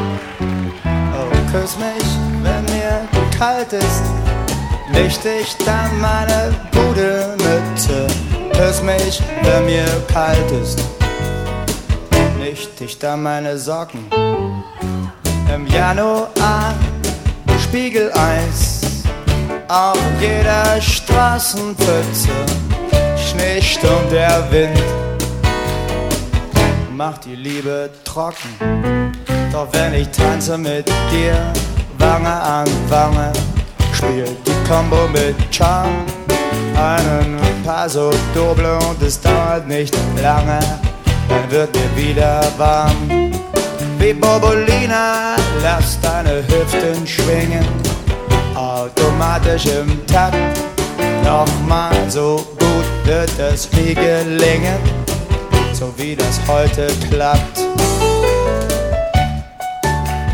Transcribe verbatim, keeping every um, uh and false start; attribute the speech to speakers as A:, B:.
A: Oh, küss mich, wenn mir kalt ist, licht ich dann meine Bude Mütze. Küss mich, wenn mir kalt ist, licht ich dann meine Socken. Im Januar Spiegeleis auf jeder Straßenpfütze, Schneesturm, der Wind macht die Liebe trocken. Doch wenn ich tanze mit dir, Wange an Wange, spielt die Combo mit Charme einen Paso Doble und es dauert nicht lange, dann wird mir wieder warm. Wie Bobolina, lass deine Hüften schwingen, automatisch im Takt. Nochmal so gut wird es nie gelingen, so wie das heute klappt.